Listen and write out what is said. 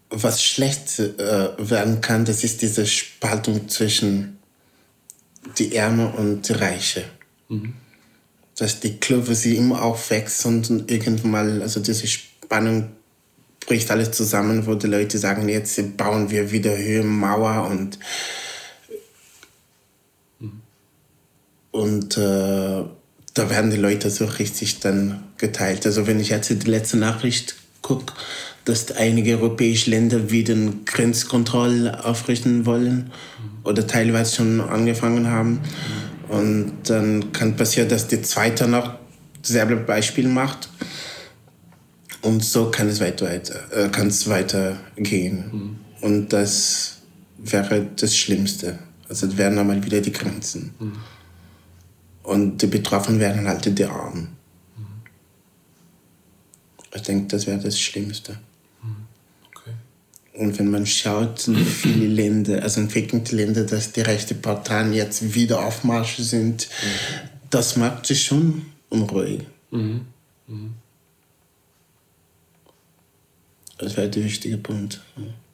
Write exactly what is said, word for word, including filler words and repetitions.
was schlecht äh, werden kann, das ist diese Spaltung zwischen die Ärmel und die Reiche. Mhm. Dass die Kluft, sie immer aufwächst und irgendwann mal, also diese Spannung bricht alles zusammen, wo die Leute sagen, jetzt bauen wir wieder Höhe, Mauer und mhm. und äh, da werden die Leute so richtig dann geteilt. Also wenn ich jetzt die letzte Nachricht gucke, dass einige europäische Länder wieder eine Grenzkontrolle aufrichten wollen mhm. oder teilweise schon angefangen haben. Mhm. Und dann kann passieren, dass die zweite noch dasselbe Beispiel macht. Und so kann es weiter, weiter, äh, kann es weitergehen. Mhm. Und das wäre das Schlimmste. Also das wären nochmal wieder die Grenzen. Mhm. Und die Betroffenen wären halt die Armen. Mhm. Ich denke, das wäre das Schlimmste. Okay. Und wenn man schaut, in viele Länder, also entwickelte Länder, dass die rechten Parteien jetzt wieder auf Marsch sind, mhm. das macht sich schon unruhig. Mhm. Mhm. Das wäre der wichtige Punkt.